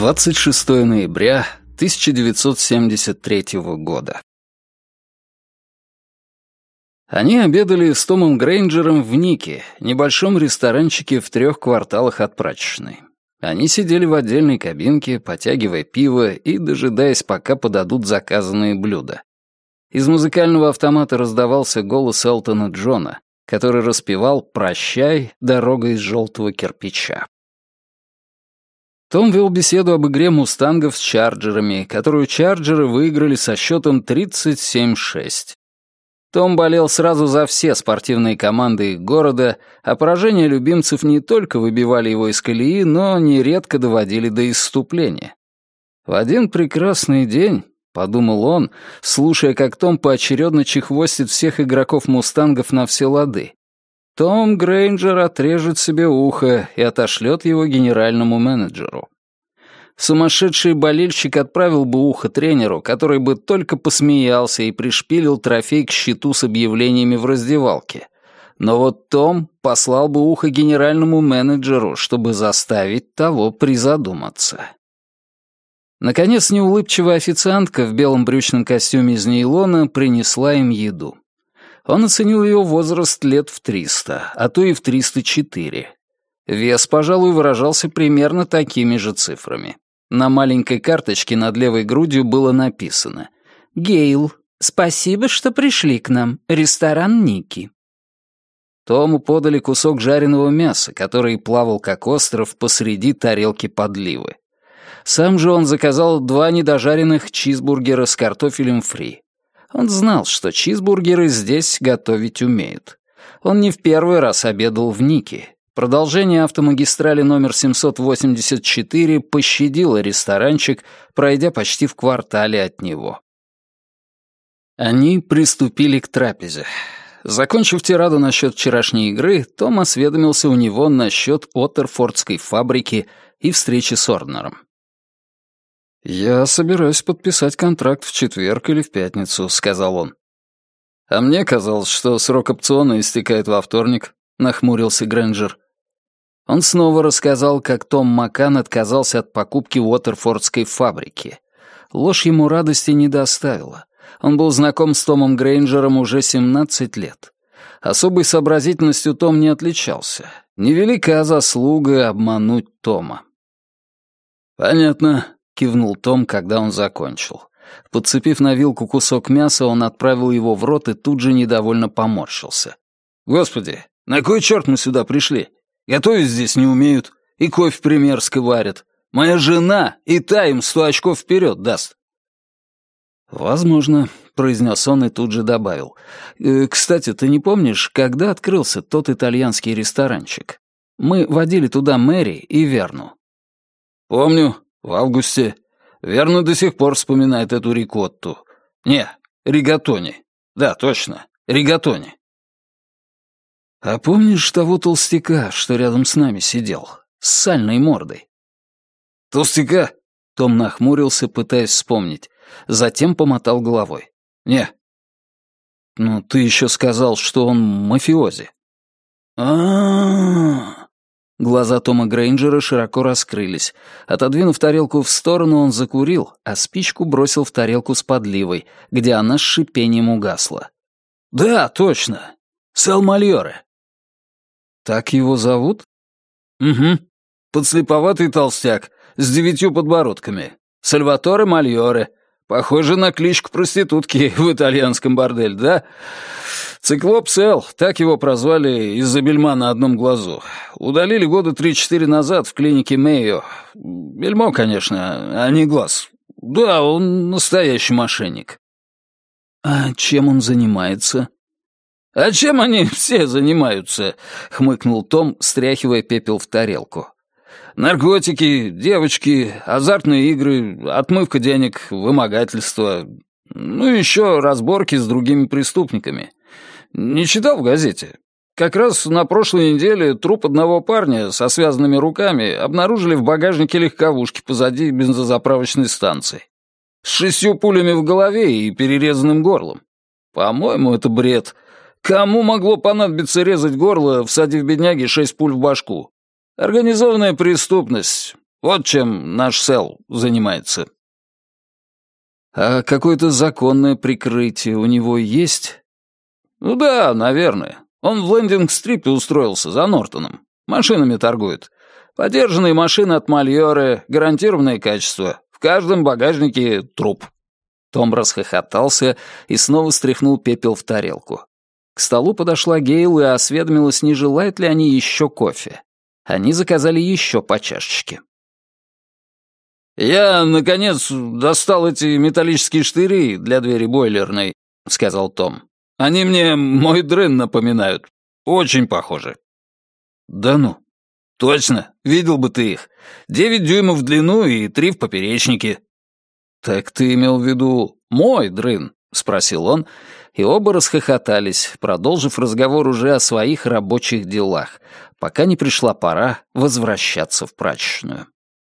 26 ноября 1973 года. Они обедали с Томом Грейнджером в Нике, небольшом ресторанчике в 3 кварталах от прачечной. Они сидели в отдельной кабинке, потягивая пиво и дожидаясь, пока подадут заказанные блюда. Из музыкального автомата раздавался голос Элтона Джона, который распевал «Прощай, дорога из желтого кирпича». Том вел беседу об игре «Мустангов» с «Чарджерами», которую «Чарджеры» выиграли со счетом 37-6. Том болел сразу за все спортивные команды их города, а поражения любимцев не только выбивали его из колеи, но нередко доводили до исступления. В один прекрасный день, подумал он, слушая, как Том поочередно чехвостит всех игроков «Мустангов» на все лады, Том Грейнджер отрежет себе ухо и отошлет его генеральному менеджеру. Сумасшедший болельщик отправил бы ухо тренеру, который бы только посмеялся и пришпилил трофей к щиту с объявлениями в раздевалке. Но вот Том послал бы ухо генеральному менеджеру, чтобы заставить того призадуматься. Наконец, неулыбчивая официантка в белом брючном костюме из нейлона принесла им еду. Он оценил ее возраст лет в 300, а то и в 304. Вес, пожалуй, выражался примерно такими же цифрами. На маленькой карточке над левой грудью было написано: «Гейл, спасибо, что пришли к нам. Ресторан Ники». Тому подали кусок жареного мяса, который плавал как остров посреди тарелки подливы. Сам же он заказал 2 недожаренных чизбургера с картофелем фри. Он знал, что чизбургеры здесь готовить умеют. Он не в первый раз обедал в Нике. Продолжение автомагистрали номер 784 пощадило ресторанчик, пройдя почти в квартале от него. Они приступили к трапезе. Закончив тираду насчет вчерашней игры, Том осведомился у него насчет Оттерфордской фабрики и встречи с Орнером. «Я собираюсь подписать контракт в четверг или в пятницу», — сказал он. «А мне казалось, что срок опциона истекает во вторник», — нахмурился Грейнджер. Он снова рассказал, как Том Маккан отказался от покупки Уоттерфордской фабрики. Ложь ему радости не доставила. Он был знаком с Томом Грейнджером уже 17 лет. Особой сообразительностью Том не отличался. Невелика заслуга обмануть Тома. «Понятно», — кивнул Том, когда он закончил. Подцепив на вилку кусок мяса, он отправил его в рот и тут же недовольно поморщился. «Господи, на кой черт мы сюда пришли? Готовить здесь не умеют, и кофе примерзко варят. Моя жена и та им 100 очков вперед даст». «Возможно», — произнес он и тут же добавил. «Кстати, ты не помнишь, когда открылся тот итальянский ресторанчик? Мы водили туда Мэри и Верну». «Помню. В августе. Верно, до сих пор вспоминает эту рикотту. Не, ригатони. Да, точно, ригатони». «А помнишь того толстяка, что рядом с нами сидел? С сальной мордой?» «Толстяка?» — Том нахмурился, пытаясь вспомнить. Затем помотал головой. «Не». «Ну, ты еще сказал, что он мафиози». А-а-а. Глаза Тома Грейнджера широко раскрылись. Отодвинув тарелку в сторону, он закурил, а спичку бросил в тарелку с подливой, где она с шипением угасла. «Да, точно. Сэл Мальоре». «Так его зовут?» «Угу. Подслеповатый толстяк, с 9 подбородками. Сальваторе Мальоре. Похоже на кличку проститутки в итальянском борделе, да? Циклоп Сэл, так его прозвали из-за бельма на одном глазу. Удалили года 3-4 назад в клинике Мэйо. Бельмо, конечно, а не глаз. Да, он настоящий мошенник». «А чем он занимается?» «А чем они все занимаются?» — хмыкнул Том, стряхивая пепел в тарелку. «Наркотики, девочки, азартные игры, отмывка денег, вымогательство. Ну, еще разборки с другими преступниками. Не читал в газете? Как раз на прошлой неделе труп одного парня со связанными руками обнаружили в багажнике легковушки позади бензозаправочной станции. С 6 пулями в голове и перерезанным горлом. По-моему, это бред. Кому могло понадобиться резать горло, всадив бедняге 6 пуль в башку? Организованная преступность. Вот чем наш Сэл занимается». «А какое-то законное прикрытие у него есть?» «Ну да, наверное. Он в лендинг-стрипе устроился за Нортоном. Машинами торгует. Подержанные машины от Мальоре, гарантированное качество. В каждом багажнике труп». Том расхохотался и снова стряхнул пепел в тарелку. К столу подошла Гейл и осведомилась, не желают ли они еще кофе. Они заказали еще по чашечке. «Я, наконец, достал эти металлические штыри для двери бойлерной», — сказал Том. «Они мне мой дрын напоминают. Очень похожи». «Да ну?» «Точно, видел бы ты их. 9 дюймов в длину и 3 в поперечнике». «Так ты имел в виду мой дрын?» — спросил он, и оба расхохотались, продолжив разговор уже о своих рабочих делах, пока не пришла пора возвращаться в прачечную.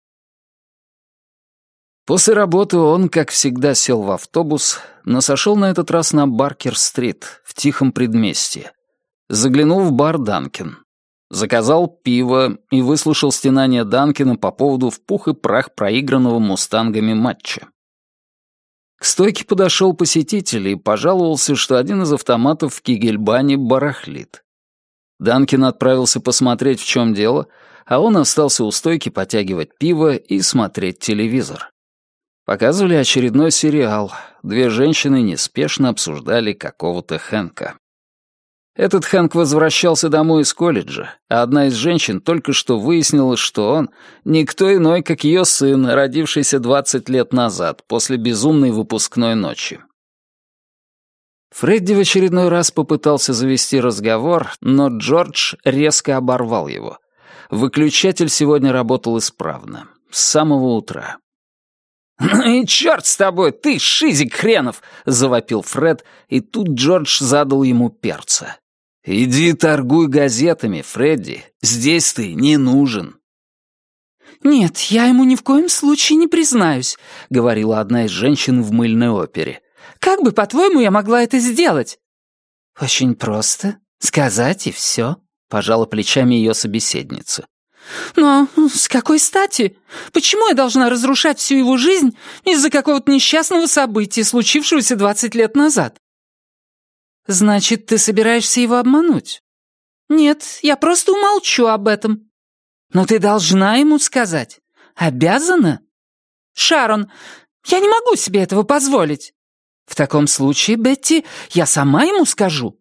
После работы он, как всегда, сел в автобус, но сошел на этот раз на Баркер-стрит, в тихом предместье. Заглянул в бар «Данкин». Заказал пиво и выслушал стенания Данкина по поводу в пух и прах проигранного мустангами матча. К стойке подошел посетитель и пожаловался, что один из автоматов в Кигельбане барахлит. Данкин отправился посмотреть, в чем дело, а он остался у стойки потягивать пиво и смотреть телевизор. Показывали очередной сериал. 2 женщины неспешно обсуждали какого-то Хэнка. Этот Хэнк возвращался домой из колледжа, а одна из женщин только что выяснила, что он никто иной, как ее сын, родившийся 20 лет назад, после безумной выпускной ночи. Фредди в очередной раз попытался завести разговор, но Джордж резко оборвал его. Выключатель сегодня работал исправно, с самого утра. «Ну и черт с тобой, ты шизик хренов!» — завопил Фред, и тут Джордж задал ему перца. «Иди торгуй газетами, Фредди, здесь ты не нужен». «Нет, я ему ни в коем случае не признаюсь», — говорила одна из женщин в мыльной опере. «Как бы, по-твоему, я могла это сделать?» «Очень просто. Сказать и все», — пожала плечами ее собеседница. «Но с какой стати? Почему я должна разрушать всю его жизнь из-за какого-то несчастного события, случившегося 20 лет назад?» «Значит, ты собираешься его обмануть?» «Нет, я просто умолчу об этом». «Но ты должна ему сказать. Обязана?» «Шарон, я не могу себе этого позволить». «В таком случае, Бетти, я сама ему скажу».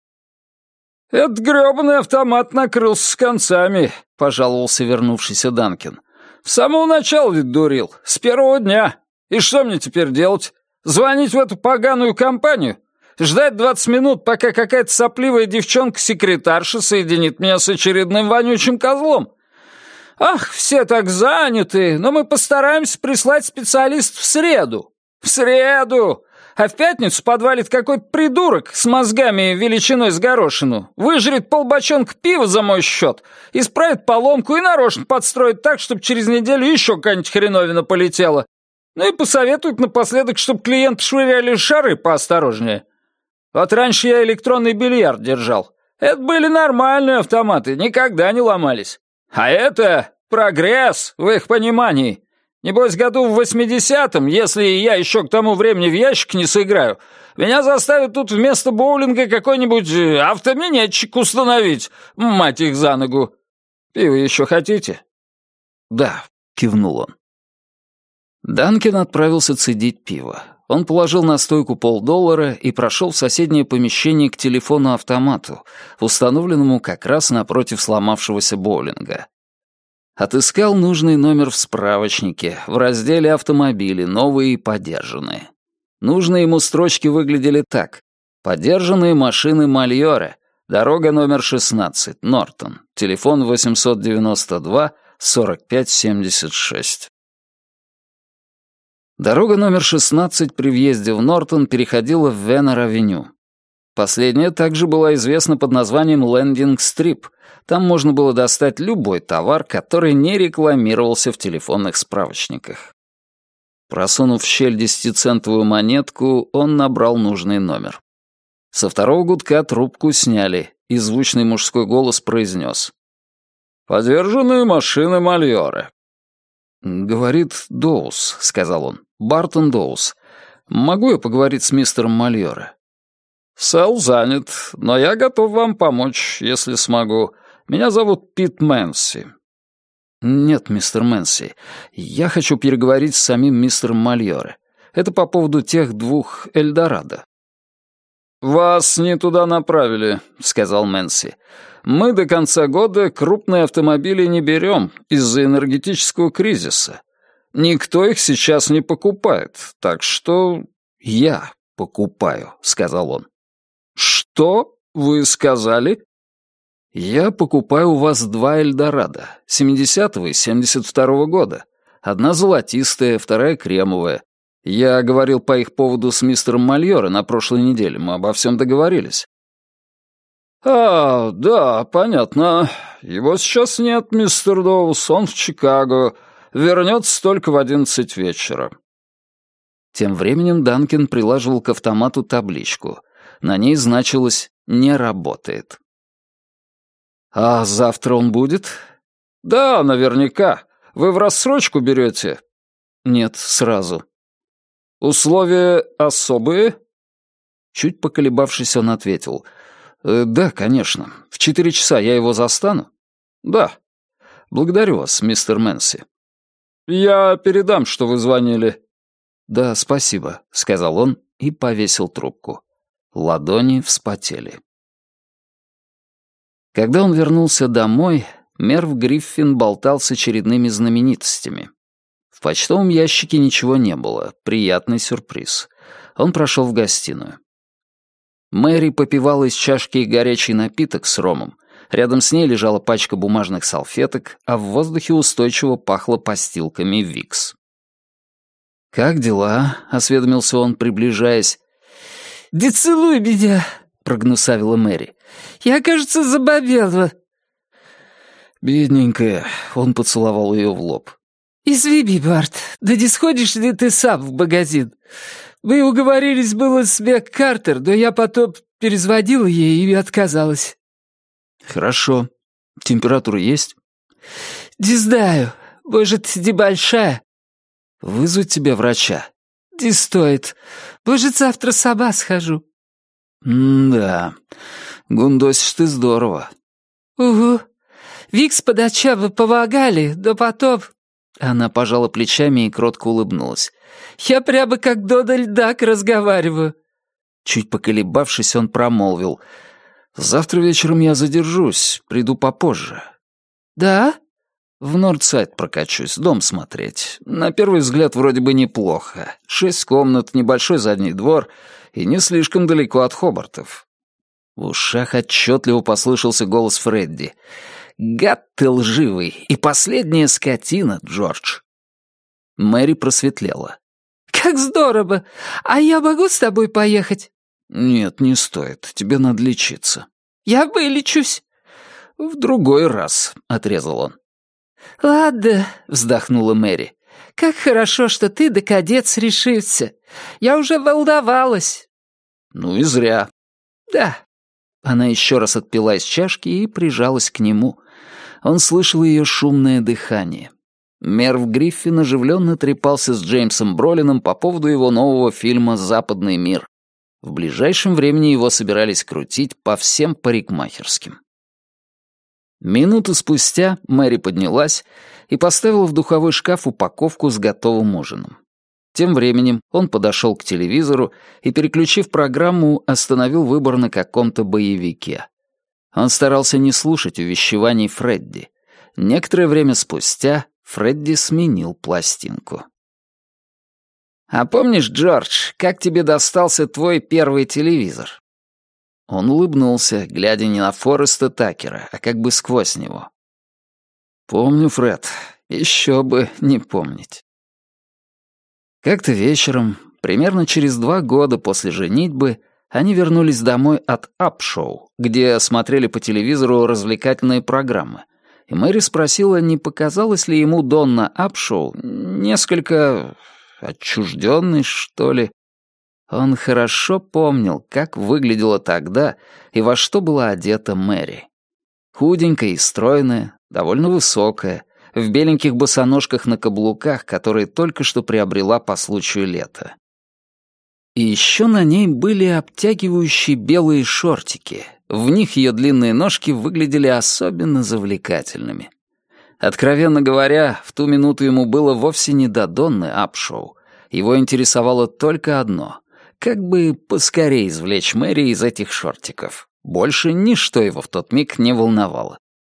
«Этот грёбаный автомат накрылся с концами», — пожаловался вернувшийся Данкин. «С самого начала ведь дурил, с первого дня. И что мне теперь делать? Звонить в эту поганую компанию? Ждать 20 минут, пока какая-то сопливая девчонка-секретарша соединит меня с очередным вонючим козлом? Ах, все так заняты, но мы постараемся прислать специалист в среду. В среду! А в пятницу подвалит какой-то придурок с мозгами величиной с горошину, выжрет полбочонка пива за мой счет, исправит поломку и нарочно подстроит так, чтобы через неделю еще какая-нибудь хреновина полетела. Ну и посоветует напоследок, чтобы клиенты швыряли шары поосторожнее. Вот раньше я электронный бильярд держал. Это были нормальные автоматы, никогда не ломались. А это прогресс в их понимании. Небось, году в 80-м, если я еще к тому времени в ящик не сыграю, меня заставят тут вместо боулинга какой-нибудь автоминетчик установить, мать их за ногу. Пиво еще хотите?» «Да», — кивнул он. Данкин отправился цедить пиво. Он положил на стойку $50 и прошел в соседнее помещение к телефону-автомату, установленному как раз напротив сломавшегося боулинга. Отыскал нужный номер в справочнике, в разделе «Автомобили», новые и подержанные. Нужные ему строчки выглядели так. «Подержанные машины Мальоре. Дорога номер 16, Нортон. Телефон 892-4576». Дорога номер 16 при въезде в Нортон переходила в Венер-авеню. Последняя также была известна под названием «Лендинг-стрип». Там можно было достать любой товар, который не рекламировался в телефонных справочниках. Просунув в щель 10-центовую монетку, он набрал нужный номер. Со второго гудка трубку сняли, и звучный мужской голос произнес: «Подержанные машины Мальоре». «Говорит Доус», — сказал он. «Бартон Доус. Могу я поговорить с мистером Мальоре?» «Сэл занят, но я готов вам помочь, если смогу. Меня зовут Пит Мэнси». «Нет, мистер Мэнси, я хочу переговорить с самим мистером Мальоре. Это по поводу тех двух Эльдорадо». «Вас не туда направили», — сказал Мэнси. «Мы до конца года крупные автомобили не берем из-за энергетического кризиса. Никто их сейчас не покупает, так что я покупаю», — сказал он. «Что вы сказали?» «Я покупаю у вас два Эльдорадо, 70-го и 72-го года. Одна золотистая, вторая кремовая. Я говорил по их поводу с мистером Мальоре на прошлой неделе, мы обо всем договорились». «А, да, понятно. Его сейчас нет, мистер Доус, он в Чикаго. Вернется только в 11 вечера». Тем временем Данкин прилаживал к автомату табличку. На ней значилось «не работает». «А завтра он будет?» «Да, наверняка. Вы в рассрочку берете?» «Нет, сразу». «Условия особые?» Чуть поколебавшись, он ответил. «Да, конечно. В 4 часа я его застану?» «Да». «Благодарю вас, мистер Мэнси». «Я передам, что вы звонили». «Да, спасибо», — сказал он и повесил трубку. Ладони вспотели. Когда он вернулся домой, Мерв Гриффин болтал с очередными знаменитостями. В почтовом ящике ничего не было. Приятный сюрприз. Он прошел в гостиную. Мэри попивала из чашки горячий напиток с ромом. Рядом с ней лежала пачка бумажных салфеток, а в воздухе устойчиво пахло постилками Викс. «Как дела?» — осведомился он, приближаясь. «Да целуй меня!» — прогнусавила Мэри. «Я, кажется, заболела». «Бедненькая», — он поцеловал ее в лоб. «Извини, Барт, да не сходишь ли ты сам в магазин? Мы уговорились было с Бек Картер, но я потом перезвонила ей и отказалась». «Хорошо. Температура есть?» «Не знаю. Может, небольшая?» «Вызвать тебе врача?» «Не стоит. Может, завтра сама схожу». «Да. Гундосишь ты здорово». «Угу. Викс по ночам помогали, но потом...» Она пожала плечами и кротко улыбнулась. «Я прямо как Дональд Дак разговариваю». Чуть поколебавшись, он промолвил. «Завтра вечером я задержусь, приду попозже». «Да?» «В Нордсайд прокачусь, дом смотреть. На первый взгляд вроде бы неплохо. 6 комнат, небольшой задний двор и не слишком далеко от Хобартов». В ушах отчетливо послышался голос Фредди. «Гад ты лживый и последняя скотина, Джордж». Мэри просветлела. «Как здорово! А я могу с тобой поехать?» «Нет, не стоит. Тебе надо лечиться». «Я вылечусь». «В другой раз», — отрезал он. «Ладно», — вздохнула Мэри. «Как хорошо, что ты, докадец, решился. Я уже волновалась». «Ну и зря». «Да». Она еще раз отпила из чашки и прижалась к нему. Он слышал ее шумное дыхание. Мерв Гриффин оживленно трепался с Джеймсом Бролином по поводу его нового фильма «Западный мир». В ближайшем времени его собирались крутить по всем парикмахерским. Минуту спустя Мэри поднялась и поставила в духовой шкаф упаковку с готовым ужином. Тем временем он подошел к телевизору и, переключив программу, остановил выбор на каком-то боевике. Он старался не слушать увещеваний Фредди. Некоторое время спустя Фредди сменил пластинку. «А помнишь, Джордж, как тебе достался твой первый телевизор?» Он улыбнулся, глядя не на Фореста Такера, а как бы сквозь него. «Помню, Фред, еще бы не помнить». Как-то вечером, примерно через 2 года после женитьбы, они вернулись домой от Апшоу, где смотрели по телевизору развлекательные программы, и Мэри спросила, не показалось ли ему Донна Апшоу несколько отчужденной, что ли. Он хорошо помнил, как выглядела тогда и во что была одета Мэри. Худенькая и стройная, довольно высокая, в беленьких босоножках на каблуках, которые только что приобрела по случаю лета. И еще на ней были обтягивающие белые шортики. В них ее длинные ножки выглядели особенно завлекательными. Откровенно говоря, в ту минуту ему было вовсе не до Донны Апшоу. Его интересовало только одно — как бы поскорее извлечь Мэри из этих шортиков. Больше ничто его в тот миг не волновало.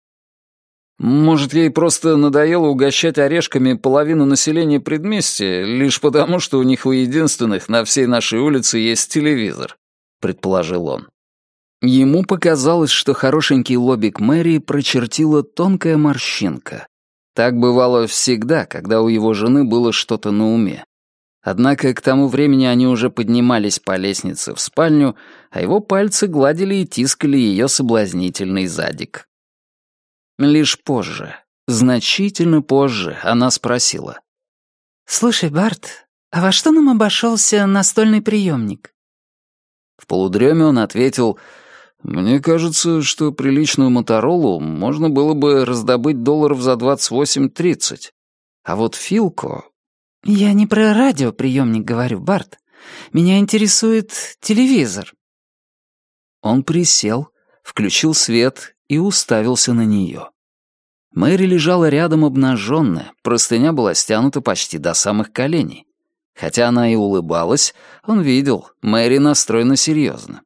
Может, ей просто надоело угощать орешками половину населения предместья, лишь потому, что у них у единственных на всей нашей улице есть телевизор, предположил он. Ему показалось, что хорошенький лобик Мэри прочертила тонкая морщинка. Так бывало всегда, когда у его жены было что-то на уме. Однако к тому времени они уже поднимались по лестнице в спальню, а его пальцы гладили и тискали ее соблазнительный задик. Лишь позже, значительно позже, она спросила. «Слушай, Барт, а во что нам обошелся настольный приемник?» В полудреме он ответил: «Мне кажется, что приличную Моторолу можно было бы раздобыть долларов за 28-30. А вот Филко...» «Я не про радиоприемник говорю, Барт. Меня интересует телевизор». Он присел, включил свет и уставился на нее. Мэри лежала рядом обнаженная, простыня была стянута почти до самых коленей. Хотя она и улыбалась, он видел, Мэри настроена серьезно.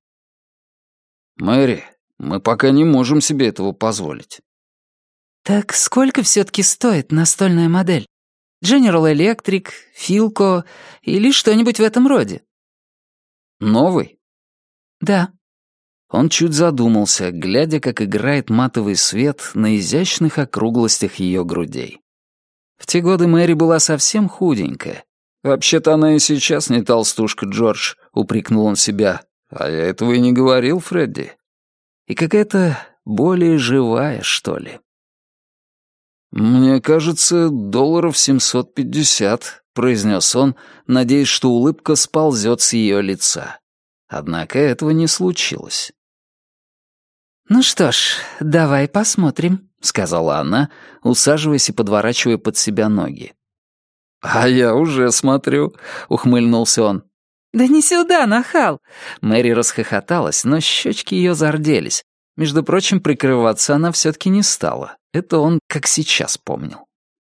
«Мэри, мы пока не можем себе этого позволить». «Так сколько все-таки стоит настольная модель? General Electric, Philco или что-нибудь в этом роде?» «Новый?» «Да». Он чуть задумался, глядя, как играет матовый свет на изящных округлостях ее грудей. В те годы Мэри была совсем худенькая. «Вообще-то она и сейчас не толстушка, Джордж», — упрекнул он себя. «А я этого и не говорил, Фредди». И какая-то более живая, что ли. «Мне кажется, долларов 750», — произнес он, надеясь, что улыбка сползет с ее лица. Однако этого не случилось. «Ну что ж, давай посмотрим», — сказала она, усаживаясь и подворачивая под себя ноги. «А я уже смотрю», — ухмыльнулся он. «Да не сюда, нахал!» Мэри расхохоталась, но щечки ее зарделись. Между прочим, прикрываться она все-таки не стала. Это он как сейчас помнил.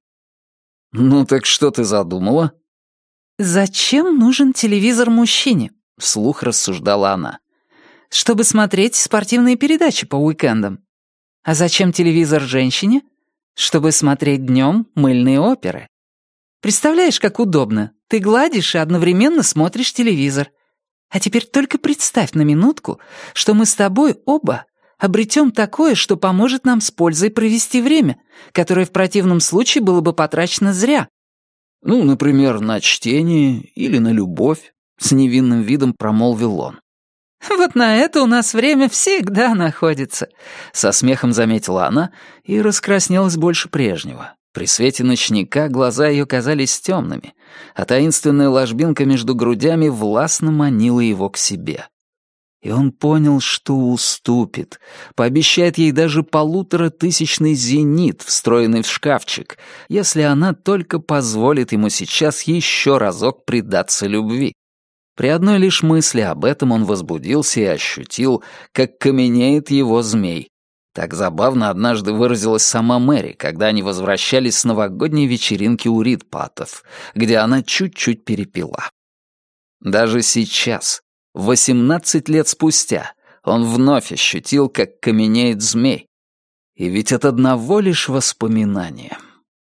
«Ну так что ты задумала?» «Зачем нужен телевизор мужчине?» — вслух рассуждала она. «Чтобы смотреть спортивные передачи по уикендам. А зачем телевизор женщине? Чтобы смотреть днем мыльные оперы. Представляешь, как удобно. Ты гладишь и одновременно смотришь телевизор. А теперь только представь на минутку, что мы с тобой оба обретем такое, что поможет нам с пользой провести время, которое в противном случае было бы потрачено зря». «Ну, например, на чтение или на любовь», — с невинным видом промолвил он. «Вот на это у нас время всегда находится», — со смехом заметила она и раскраснелась больше прежнего. При свете ночника глаза ее казались темными, а таинственная ложбинка между грудями властно манила его к себе. И он понял, что уступит, пообещает ей даже 1500 зенит, встроенный в шкафчик, если она только позволит ему сейчас еще разок предаться любви. При одной лишь мысли об этом он возбудился и ощутил, как каменеет его змей. Так забавно однажды выразилась сама Мэри, когда они возвращались с новогодней вечеринки у Ридпатов, где она чуть-чуть перепила. Даже сейчас, 18 лет спустя, он вновь ощутил, как каменеет змей. И ведь от одного лишь воспоминания.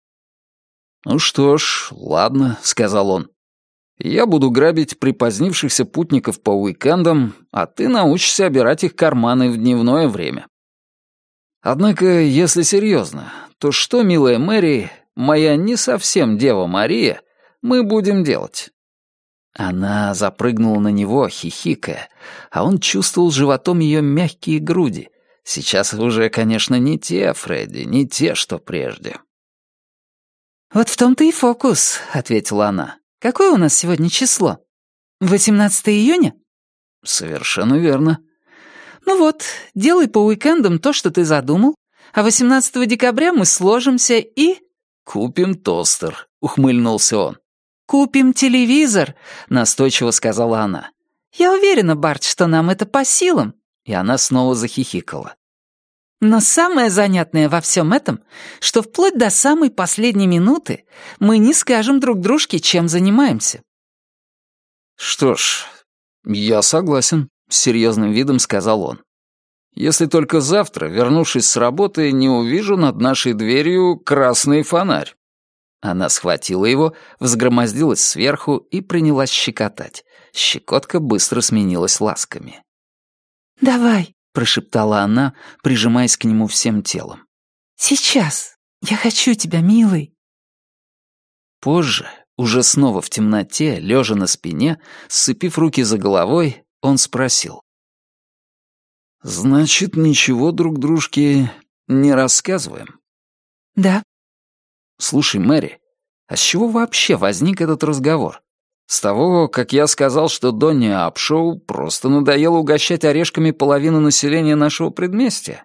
«Ну что ж, ладно», — сказал он. «Я буду грабить припозднившихся путников по уикендам, а ты научишься обирать их карманы в дневное время. Однако, если серьезно, то что, милая Мэри, моя не совсем Дева Мария, мы будем делать?» Она запрыгнула на него, хихикая, а он чувствовал животом ее мягкие груди. Сейчас уже, конечно, не те, Фредди, не те, что прежде. «Вот в том-то и фокус», — ответила она. «Какое у нас сегодня число? 18 июня?» «Совершенно верно». «Ну вот, делай по уикендам то, что ты задумал, а 18 декабря мы сложимся и «Купим тостер», — ухмыльнулся он. «Купим телевизор», — настойчиво сказала она. «Я уверена, Барт, что нам это по силам». И она снова захихикала. «Но самое занятное во всем этом, что вплоть до самой последней минуты мы не скажем друг дружке, чем занимаемся». «Что ж, я согласен», — с серьезным видом сказал он. «Если только завтра, вернувшись с работы, не увижу над нашей дверью красный фонарь». Она схватила его, взгромоздилась сверху и принялась щекотать. Щекотка быстро сменилась ласками. «Давай», — прошептала она, прижимаясь к нему всем телом. «Сейчас. Я хочу тебя, милый». Позже, уже снова в темноте, лежа на спине, сцепив руки за головой, он спросил. «Значит, ничего друг дружке не рассказываем?» «Да». «Слушай, Мэри, а с чего вообще возник этот разговор? С того, как я сказал, что Донне Апшоу просто надоело угощать орешками половину населения нашего предместья?»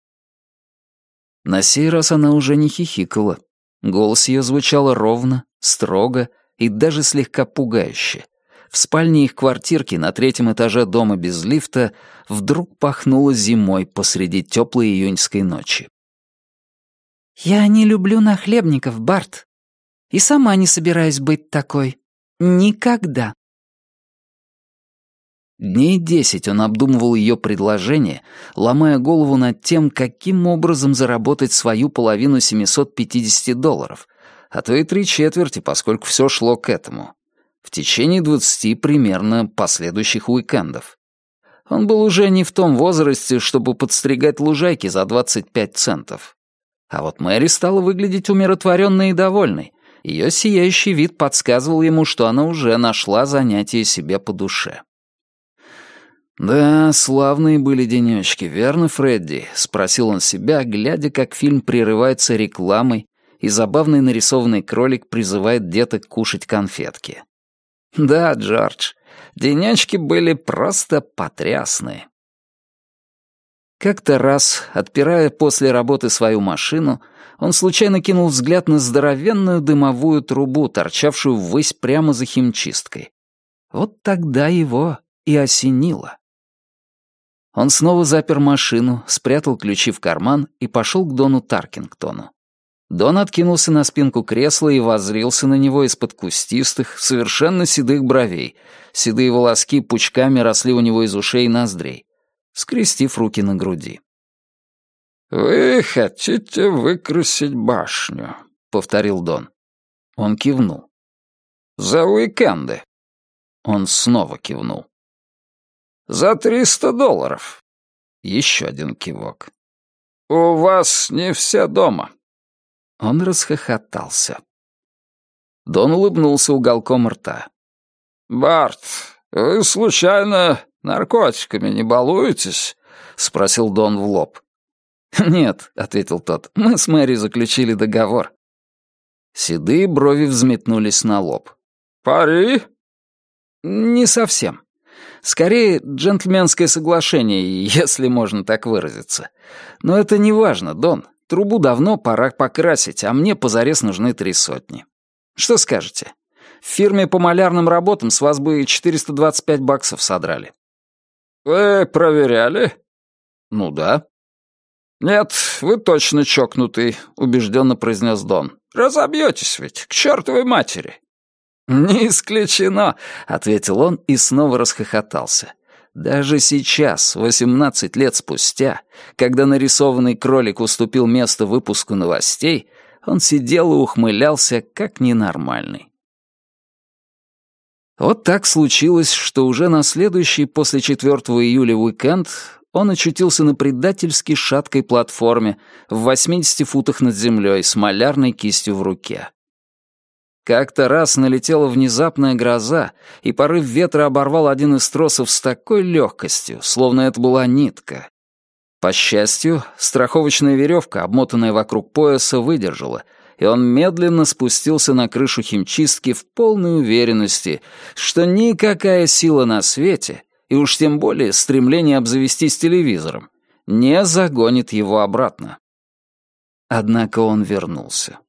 На сей раз она уже не хихикала. Голос ее звучал ровно, строго и даже слегка пугающе. В спальне их квартирки на 3-м этаже дома без лифта вдруг пахнуло зимой посреди теплой июньской ночи. «Я не люблю нахлебников, Барт. И сама не собираюсь быть такой. Никогда». Дней 10 он обдумывал ее предложение, ломая голову над тем, каким образом заработать свою половину $750, а то и 3/4, поскольку все шло к этому. В течение 20 примерно последующих уикендов. Он был уже не в том возрасте, чтобы подстригать лужайки за 25 центов. А вот Мэри стала выглядеть умиротворенной и довольной. Ее сияющий вид подсказывал ему, что она уже нашла занятие себе по душе. «Да, славные были денечки, верно, Фредди?» — спросил он себя, глядя, как фильм прерывается рекламой, и забавный нарисованный кролик призывает деток кушать конфетки. «Да, Джордж, денечки были просто потрясные». Как-то раз, отпирая после работы свою машину, он случайно кинул взгляд на здоровенную дымовую трубу, торчавшую ввысь прямо за химчисткой. Вот тогда его и осенило. Он снова запер машину, спрятал ключи в карман и пошел к Дону Таркингтону. Дон откинулся на спинку кресла и воззрился на него из-под кустистых, совершенно седых бровей. Седые волоски пучками росли у него из ушей и ноздрей, скрестив руки на груди. «Вы хотите выкрасить башню», — повторил Дон. Он кивнул. «За уикенды». Он снова кивнул. «За $300. Еще один кивок. «У вас не все дома». Он расхохотался. Дон улыбнулся уголком рта. «Барт, вы случайно наркотиками не балуетесь?» — спросил Дон в лоб. «Нет», — ответил тот, — «мы с Мэри заключили договор». Седые брови взметнулись на лоб. «Пари?» «Не совсем. Скорее, джентльменское соглашение, если можно так выразиться. Но это не важно, Дон. Трубу давно пора покрасить, а мне позарез нужны 300. Что скажете? В фирме по малярным работам с вас бы $425 содрали». «Вы проверяли?» «Ну да». «Нет, вы точно чокнутый», — убежденно произнес Дон. «Разобьетесь ведь, к чертовой матери». «Не исключено», — ответил он и снова расхохотался. Даже сейчас, 18 лет спустя, когда нарисованный кролик уступил место выпуску новостей, он сидел и ухмылялся, как ненормальный. Вот так случилось, что уже на следующий после 4 июля уикенд он очутился на предательски шаткой платформе в 80 футах над землей с малярной кистью в руке. Как-то раз налетела внезапная гроза, и порыв ветра оборвал один из тросов с такой легкостью, словно это была нитка. По счастью, страховочная веревка, обмотанная вокруг пояса, выдержала, и он медленно спустился на крышу химчистки в полной уверенности, что никакая сила на свете, и уж тем более стремление обзавестись телевизором, не загонит его обратно. Однако он вернулся.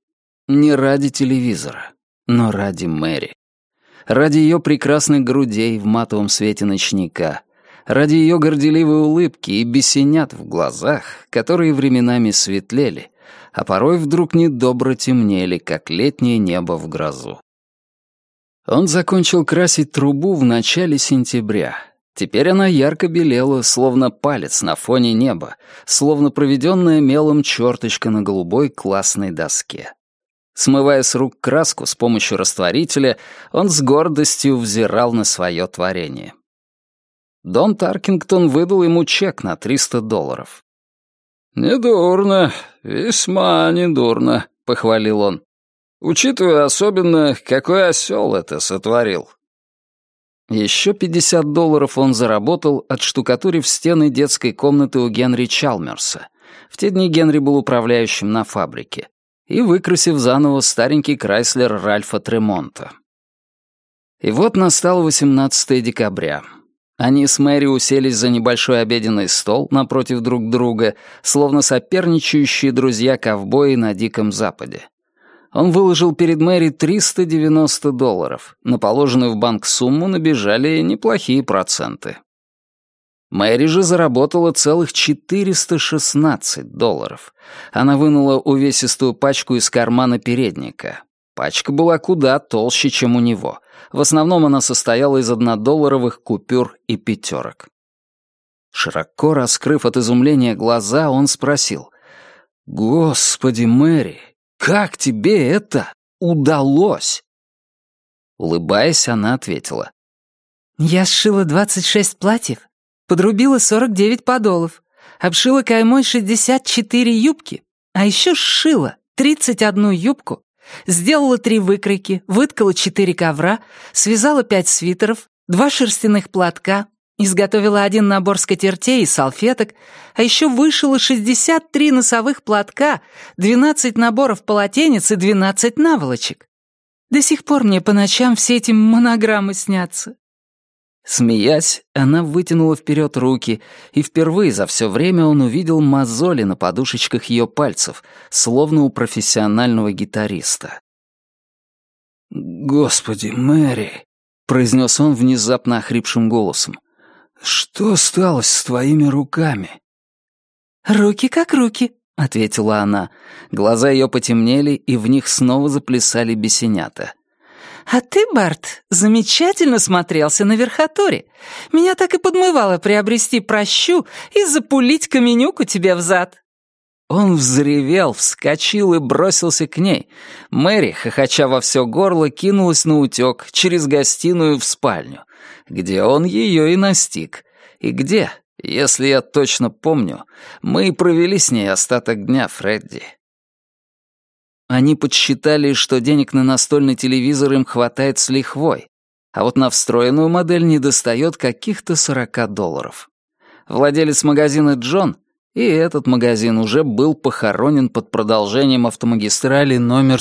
Не ради телевизора, но ради Мэри. Ради ее прекрасных грудей в матовом свете ночника, ради ее горделивой улыбки и бесенят в глазах, которые временами светлели, а порой вдруг недобро темнели, как летнее небо в грозу. Он закончил красить трубу в начале сентября. Теперь она ярко белела, словно палец на фоне неба, словно проведенная мелом черточка на голубой классной доске. Смывая с рук краску с помощью растворителя, он с гордостью взирал на свое творение. Дон Таркингтон выдал ему чек на $300. «Недурно, весьма недурно», — похвалил он. «Учитывая особенно, какой осел это сотворил». Еще $50 он заработал, отштукатурив стены детской комнаты у Генри Чалмерса. В те дни Генри был управляющим на фабрике. И выкрасив заново старенький Крайслер Ральфа Тремонта. И вот настало 18 декабря. Они с Мэри уселись за небольшой обеденный стол напротив друг друга, словно соперничающие друзья-ковбои на Диком Западе. Он выложил перед Мэри $390. На положенную в банк сумму набежали неплохие проценты. Мэри же заработала целых $416. Она вынула увесистую пачку из кармана передника. Пачка была куда толще, чем у него. В основном она состояла из $1 купюр и пятерок. Широко раскрыв от изумления глаза, он спросил: «Господи, Мэри, как тебе это удалось?» Улыбаясь, она ответила: «Я сшила 26 платьев, подрубила 49 подолов, обшила каймой 64 юбки, а еще сшила 31 юбку, сделала 3 выкройки, выткала 4 ковра, связала 5 свитеров, 2 шерстяных платка, изготовила 1 набор скатертей и салфеток, а еще вышила 63 носовых платка, 12 наборов полотенец и 12 наволочек. До сих пор мне по ночам все эти монограммы снятся». Смеясь, она вытянула вперед руки, и впервые за все время он увидел мозоли на подушечках ее пальцев, словно у профессионального гитариста. «Господи, Мэри», — произнес он внезапно охрипшим голосом, — «что сталось с твоими руками?» «Руки как руки», — ответила она. Глаза ее потемнели, и в них снова заплясали бесенята. «А ты, Барт, замечательно смотрелся на верхотуре. Меня так и подмывало приобрести пращу и запулить каменюку тебе взад». Он взревел, вскочил и бросился к ней. Мэри, хохоча во все горло, кинулась наутек через гостиную в спальню, где он ее и настиг. И где, если я точно помню, мы и провели с ней остаток дня, Фредди. Они подсчитали, что денег на настольный телевизор им хватает с лихвой, а вот на встроенную модель недостает каких-то $40. Владелец магазина Джон, и этот магазин уже был похоронен под продолжением автомагистрали номер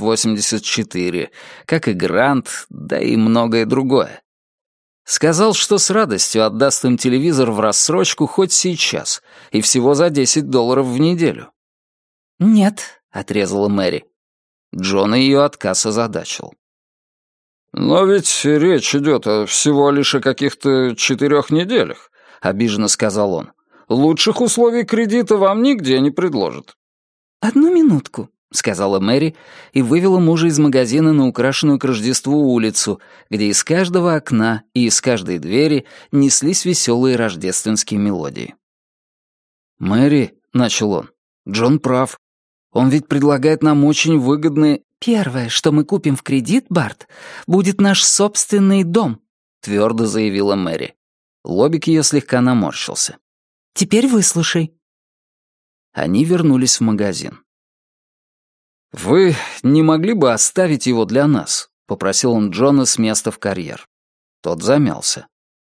784, как и Грант, да и многое другое. Сказал, что с радостью отдаст им телевизор в рассрочку хоть сейчас, и всего за $10 в неделю. «Нет», — отрезала Мэри. Джона ее отказ озадачил. «Но ведь речь идет всего лишь о каких-то 4 неделях», — обиженно сказал он. «Лучших условий кредита вам нигде не предложат». «Одну минутку», — сказала Мэри и вывела мужа из магазина на украшенную к Рождеству улицу, где из каждого окна и из каждой двери неслись веселые рождественские мелодии. «Мэри», — начал он, — «Джон прав. Он ведь предлагает нам очень выгодные...» «Первое, что мы купим в кредит, Барт, будет наш собственный дом», — твердо заявила Мэри. Лобик ее слегка наморщился. «Теперь выслушай». Они вернулись в магазин. «Вы не могли бы оставить его для нас?» — попросил он Джона с места в карьер. Тот замялся.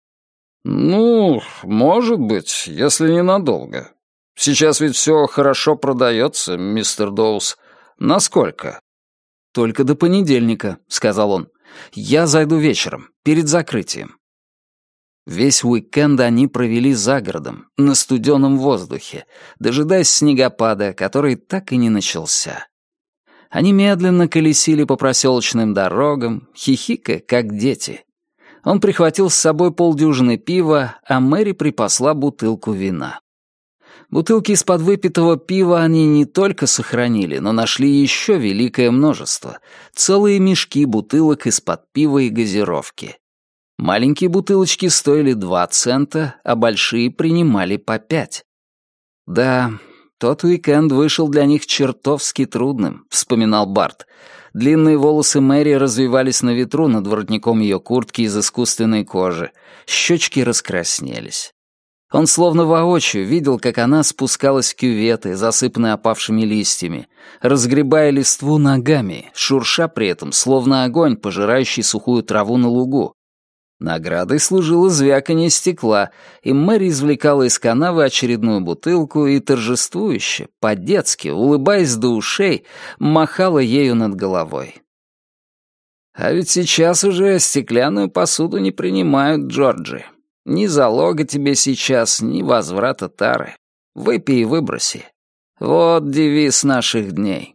«Ну, может быть, если ненадолго. Сейчас ведь все хорошо продается, мистер Доус. Насколько?» «Только до понедельника», — сказал он. «Я зайду вечером, перед закрытием». Весь уикенд они провели за городом, на студеном воздухе, дожидаясь снегопада, который так и не начался. Они медленно колесили по проселочным дорогам, хихикая, как дети. Он прихватил с собой полдюжины пива, а Мэри припасла бутылку вина. Бутылки из-под выпитого пива они не только сохранили, но нашли еще великое множество. Целые мешки бутылок из-под пива и газировки. Маленькие бутылочки стоили 2 цента, а большие принимали по 5. Да, тот уикенд вышел для них чертовски трудным, вспоминал Барт. Длинные волосы Мэри развивались на ветру над воротником ее куртки из искусственной кожи. Щечки раскраснелись. Он словно воочию видел, как она спускалась в кюветы, засыпанные опавшими листьями, разгребая листву ногами, шурша при этом, словно огонь, пожирающий сухую траву на лугу. Наградой служило звяканье стекла, и Мэри извлекала из канавы очередную бутылку и торжествующе, по-детски, улыбаясь до ушей, махала ею над головой. «А ведь сейчас уже стеклянную посуду не принимают, Джорджи. Ни залога тебе сейчас, ни возврата тары. Выпей и выброси. Вот девиз наших дней».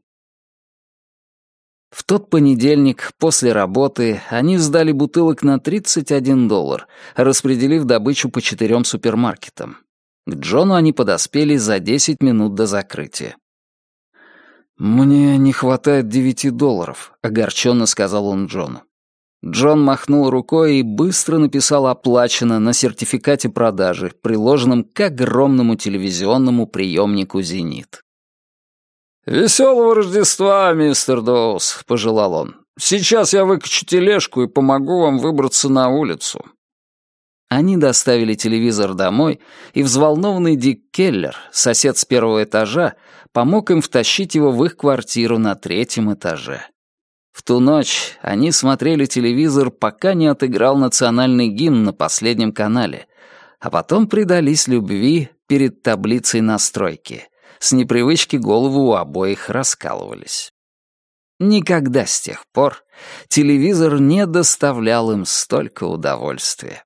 В тот понедельник, после работы, они сдали бутылок на $31, распределив добычу по 4 супермаркетам. К Джону они подоспели за 10 минут до закрытия. «Мне не хватает $9», — огорченно сказал он Джону. Джон махнул рукой и быстро написал «оплачено» на сертификате продажи, приложенном к огромному телевизионному приемнику «Зенит». «Веселого Рождества, мистер Доус», — пожелал он. «Сейчас я выкачу тележку и помогу вам выбраться на улицу». Они доставили телевизор домой, и взволнованный Дик Келлер, сосед с 1-го этажа, помог им втащить его в их квартиру на 3-м этаже. В ту ночь они смотрели телевизор, пока не отыграл национальный гимн на последнем канале, а потом предались любви перед таблицей настройки. С непривычки головы у обоих раскалывались. Никогда с тех пор телевизор не доставлял им столько удовольствия.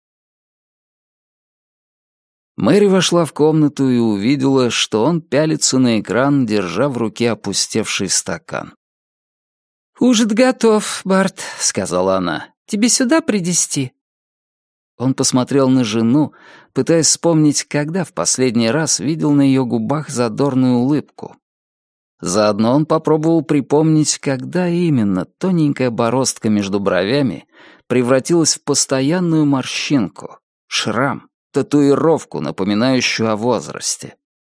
Мэри вошла в комнату и увидела, что он пялится на экран, держа в руке опустевший стакан. «Ужин готов, Барт», — сказала она. «Тебе сюда принести?» Он посмотрел на жену, пытаясь вспомнить, когда в последний раз видел на ее губах задорную улыбку. Заодно он попробовал припомнить, когда именно тоненькая бороздка между бровями превратилась в постоянную морщинку, шрам, татуировку, напоминающую о возрасте.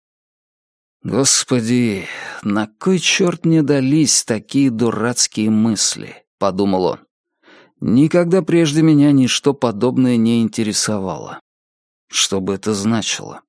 «Господи, на кой черт мне дались такие дурацкие мысли?» — подумал он. Никогда прежде меня ничто подобное не интересовало. Что бы это значило?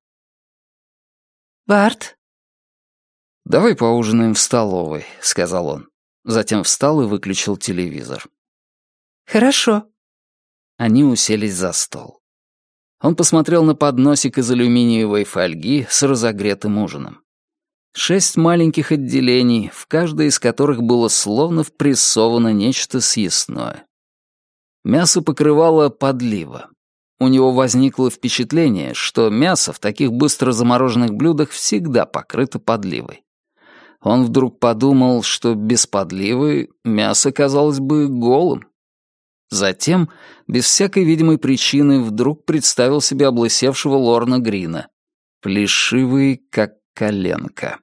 «Барт?» «Давай поужинаем в столовой», — сказал он. Затем встал и выключил телевизор. «Хорошо». Они уселись за стол. Он посмотрел на подносик из алюминиевой фольги с разогретым ужином. 6 маленьких отделений, в каждое из которых было словно впрессовано нечто съестное. Мясо покрывало подлива. У него возникло впечатление, что мясо в таких быстро замороженных блюдах всегда покрыто подливой. Он вдруг подумал, что без подливы мясо казалось бы голым. Затем, без всякой видимой причины, вдруг представил себе облысевшего Лорна Грина, плешивый, как коленка.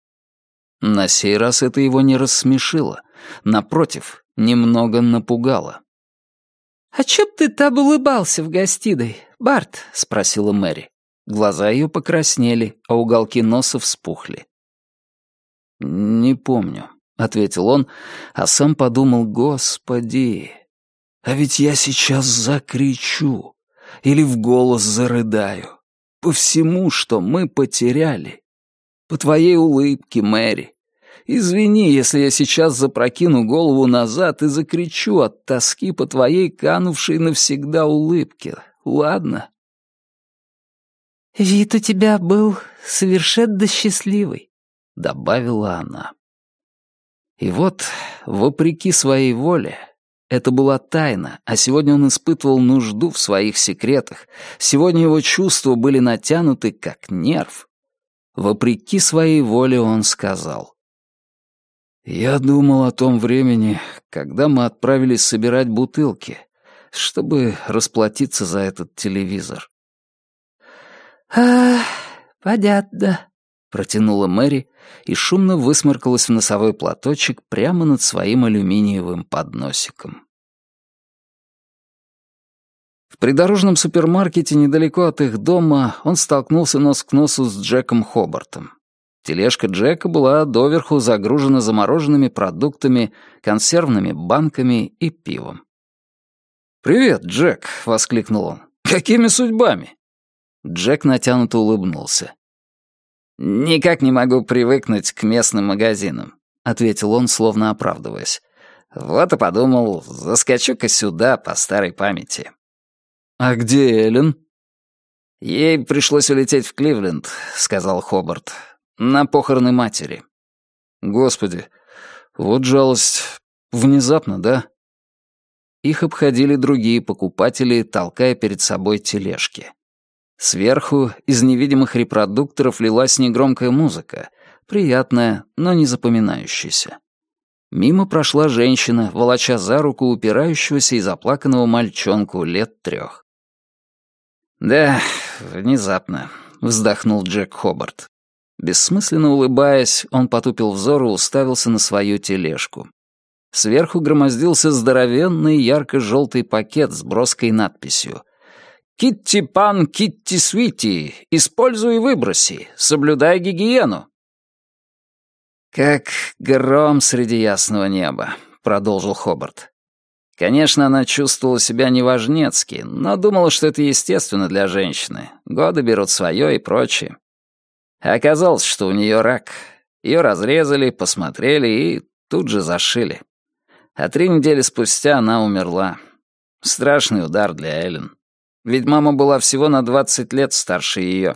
На сей раз это его не рассмешило, напротив, немного напугало. «А чё б ты там улыбался в гостиной, Барт?» — спросила Мэри. Глаза ее покраснели, а уголки носа вспухли. «Не помню», — ответил он, а сам подумал: «Господи, а ведь я сейчас закричу или в голос зарыдаю по всему, что мы потеряли. По твоей улыбке, Мэри. Извини, если я сейчас запрокину голову назад и закричу от тоски по твоей канувшей навсегда улыбке, ладно?» «Вид у тебя был совершенно счастливый», — добавила она. И вот, вопреки своей воле, это была тайна, а сегодня он испытывал нужду в своих секретах, сегодня его чувства были натянуты, как нерв. Вопреки своей воле он сказал: Я думал о том времени, когда мы отправились собирать бутылки, чтобы расплатиться за этот телевизор. «Ах, понятно», — протянула Мэри и шумно высморкалась в носовой платочек прямо над своим алюминиевым подносиком. В придорожном супермаркете недалеко от их дома он столкнулся нос к носу с Джеком Хобартом. Тележка Джека была доверху загружена замороженными продуктами, консервными банками и пивом. «Привет, Джек!» — воскликнул он. «Какими судьбами?» Джек натянуто улыбнулся. «Никак не могу привыкнуть к местным магазинам», — ответил он, словно оправдываясь. «Вот и подумал, заскочу-ка сюда по старой памяти». «А где Эллен?» «Ей пришлось улететь в Кливленд», — сказал Хобарт. «На похороны матери». «Господи, вот жалость. Внезапно, да?» Их обходили другие покупатели, толкая перед собой тележки. Сверху из невидимых репродукторов лилась негромкая музыка, приятная, но не запоминающаяся. Мимо прошла женщина, волоча за руку упирающегося и заплаканного мальчонку лет 3. «Да, внезапно», — вздохнул Джек Хобарт. Бессмысленно улыбаясь, он потупил взор и уставился на свою тележку. Сверху громоздился здоровенный ярко-желтый пакет с броской надписью «Китти-пан, Китти-свити, используй и выброси, соблюдай гигиену». «Как гром среди ясного неба», — продолжил Хобарт. Конечно, она чувствовала себя неважнецки, но думала, что это естественно для женщины. Годы берут свое и прочее. А оказалось, что у нее рак. Ее разрезали, посмотрели и тут же зашили. А 3 недели спустя она умерла. Страшный удар для Эллен. Ведь мама была всего на 20 лет старше ее.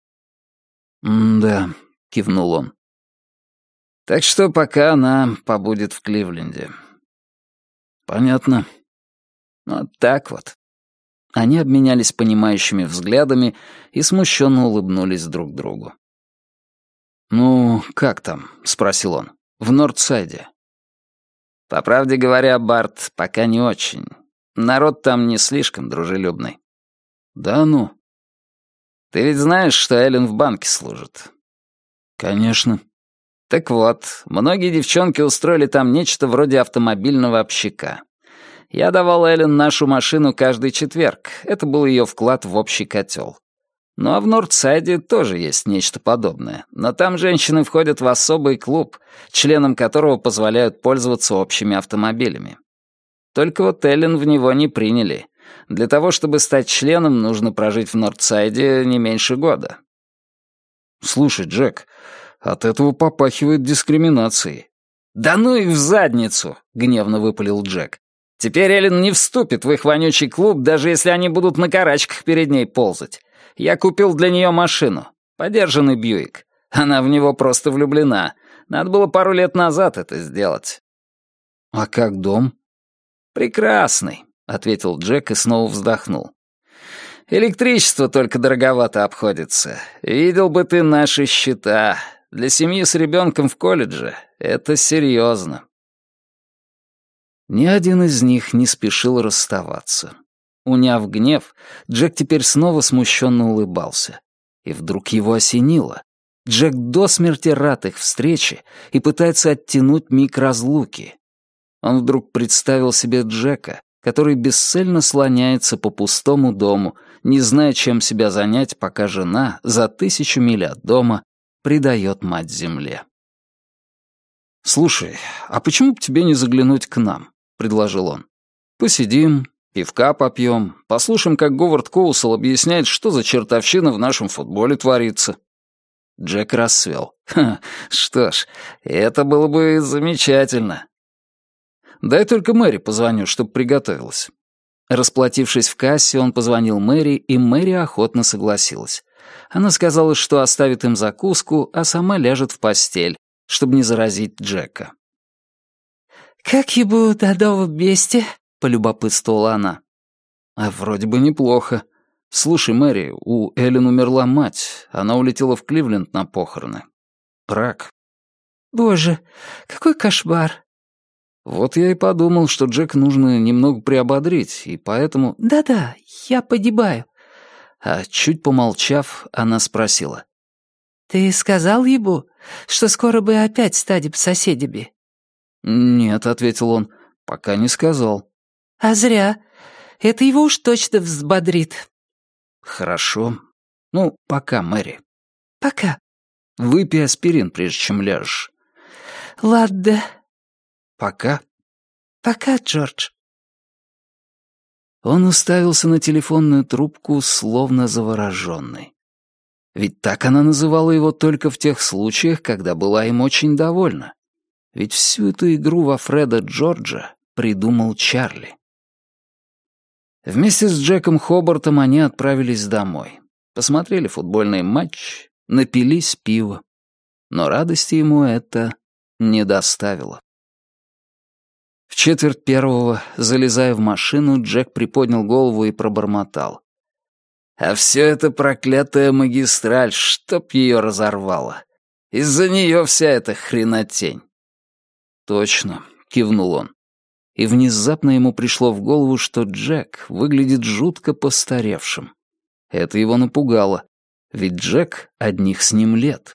«Да», — кивнул он. «Так что пока она побудет в Кливленде». «Понятно». «Вот так вот». Они обменялись понимающими взглядами и смущенно улыбнулись друг другу. «Ну, как там?» — спросил он. «В Нордсайде». «По правде говоря, Барт, пока не очень. Народ там не слишком дружелюбный». «Да ну?» «Ты ведь знаешь, что Эллен в банке служит?» «Конечно». «Так вот, многие девчонки устроили там нечто вроде автомобильного общака. Я давал Эллен нашу машину каждый четверг. Это был ее вклад в общий котел. Ну а в Нордсайде тоже есть нечто подобное. Но там женщины входят в особый клуб, членам которого позволяют пользоваться общими автомобилями. Только вот Эллен в него не приняли. Для того, чтобы стать членом, нужно прожить в Нордсайде не меньше года». «Слушай, Джек, от этого попахивает дискриминацией». «Да ну их в задницу!» — гневно выпалил Джек. «Теперь Эллен не вступит в их вонючий клуб, даже если они будут на карачках перед ней ползать. Я купил для нее машину. Подержанный Бьюик. Она в него просто влюблена. Надо было пару лет назад это сделать». «А как дом?» «Прекрасный», — ответил Джек и снова вздохнул. «Электричество только дороговато обходится. Видел бы ты наши счета. Для семьи с ребенком в колледже это серьезно». Ни один из них не спешил расставаться. Уняв гнев, Джек теперь снова смущенно улыбался. И вдруг его осенило. Джек до смерти рад их встрече и пытается оттянуть миг разлуки. Он вдруг представил себе Джека, который бесцельно слоняется по пустому дому, не зная, чем себя занять, пока жена за 1000 миль от дома предает мать земле. «Слушай, а почему бы тебе не заглянуть к нам?» — предложил он. «Посидим, пивка попьем, послушаем, как Говард Коусел объясняет, что за чертовщина в нашем футболе творится». Джек расцвел. «Что ж, это было бы замечательно». «Дай только Мэри позвоню, чтобы приготовилась». Расплатившись в кассе, он позвонил Мэри, и Мэри охотно согласилась. Она сказала, что оставит им закуску, а сама ляжет в постель, чтобы не заразить Джека. «Как ему до нового месте?» — полюбопытствовала она. «А вроде бы неплохо. Слушай, Мэри, у Эллен умерла мать. Она улетела в Кливленд на похороны. Рак». Боже, какой кошмар. Вот я и подумал, что Джек нужно немного приободрить, и поэтому... Да-да, я погибаю. А чуть помолчав, она спросила. Ты сказал ему, что скоро бы опять станем соседями? «Нет», — ответил он, — «пока не сказал». А зря. Это его уж точно взбодрит. «Хорошо. Ну, пока, Мэри. Пока. Выпей аспирин, прежде чем ляжешь». Ладно. «Пока». Пока, Джордж. Он уставился на телефонную трубку, словно завороженный. Ведь так она называла его только в тех случаях, когда была им очень довольна. Ведь всю эту игру во Фреда Джорджа придумал Чарли. Вместе с Джеком Хобартом они отправились домой. Посмотрели футбольный матч, напились пива. Но радости ему это не доставило. В 1:45, залезая в машину, Джек приподнял голову и пробормотал. «А все это проклятая магистраль, чтоб ее разорвало. Из-за нее вся эта хренотень». «Точно», — кивнул он. И внезапно ему пришло в голову, что Джек выглядит жутко постаревшим. Это его напугало, ведь Джек одних с ним лет.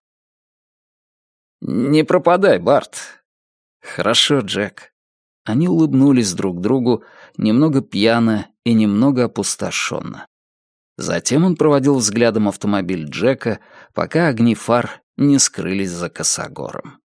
«Не пропадай, Барт». «Хорошо, Джек». Они улыбнулись друг другу, немного пьяно и немного опустошенно. Затем он проводил взглядом автомобиль Джека, пока огни фар не скрылись за косогором.